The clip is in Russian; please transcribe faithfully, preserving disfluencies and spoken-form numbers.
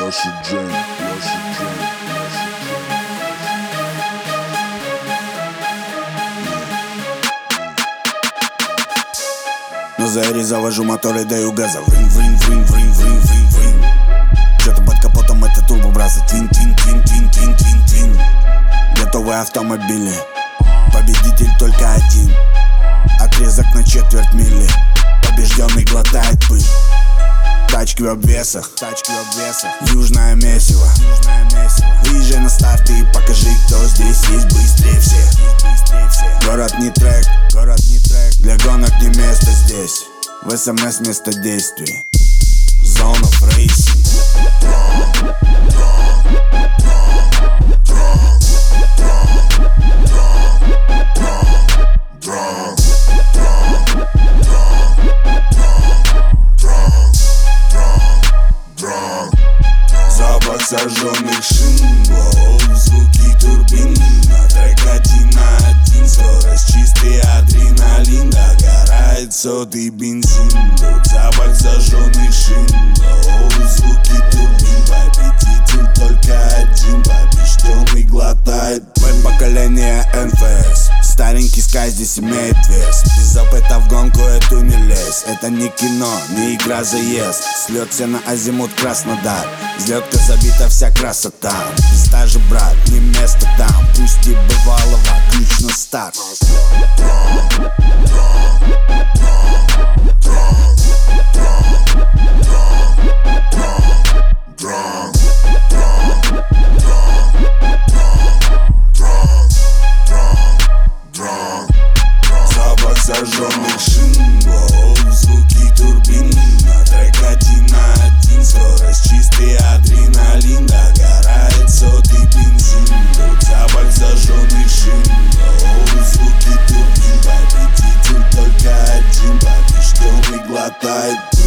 Лошадь Джейн, лошадь Джейн, лошадь Джейн. На заре завожу мотор и даю газа. Врин, врин, врин, врин, врин, врин, врин. Что-то под капотом это турбобразы. Твин, твин, твин, твин, твин, твин, твин. Готовые автомобили, победитель только один. Отрезок на четверть мили, побежденный глотает пыль. Тачки в обвесах, тачки в обвесах. Южное месиво, южное месиво. Выезжай на старт и покажи, кто здесь есть быстрее всех. Город не трек, город не трек. Для гонок не место здесь. В СМС место действий. Zone of Racing. Запах сожженных шин, воу, звуки турбин. На трек один на один, скорость, чистый адреналин. Догорает сотый бензин, тут запах зажженных шин, воу, звуки турбин. Победитель только один, побежденный глотает. Мое поколение эн эф эс, старенький скай здесь имеет вес. Без опыта в гонку эту не лезь. Это не кино, не игра заезд. Слет все на азимут Краснодар. Взлетка забита вся красота. Без стажа, брат, не место там. Пусть и бывалого, ключ на старт. Запах сожженных шин, воу, звуки турбин. На трек один на один, скорость, чистый адреналин. Догорает сотый бензин, тут запах зажженных шин, воу, звуки турбин. Победитель только один, побежденный глотает.